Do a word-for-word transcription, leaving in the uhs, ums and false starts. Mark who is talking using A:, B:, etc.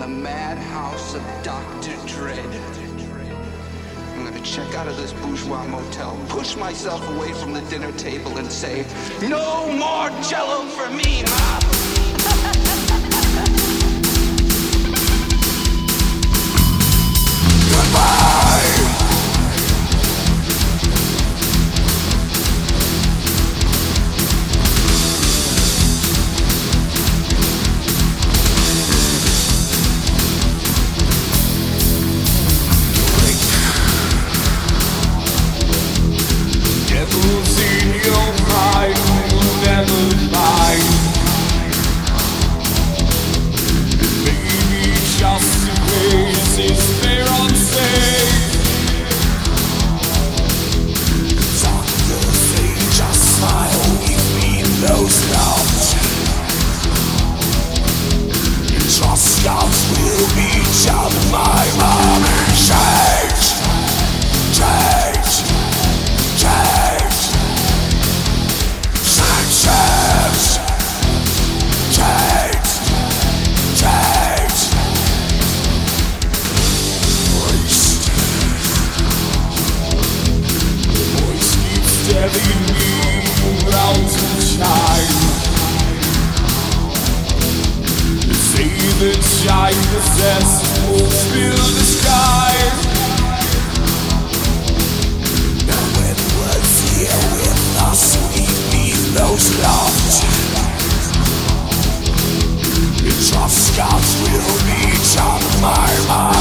A: the madhouse of Doctor Dread. I'm gonna check out of this bourgeois motel, push myself away from the dinner table and say, no more Jell-O for me, Ma! Goodbye!
B: Devil's in your mind, you'll never find. Maybe just in case it's fair unsafe. Doctors say just smile, give me those doubts. Trust gods will be child of my mom. Change, change, change, change, change, change. Voice, voice keeps telling me around to shine. Say the shine possess will fill the sky. Now when words here with us, we feel those lost. The trust gods will be on my mind.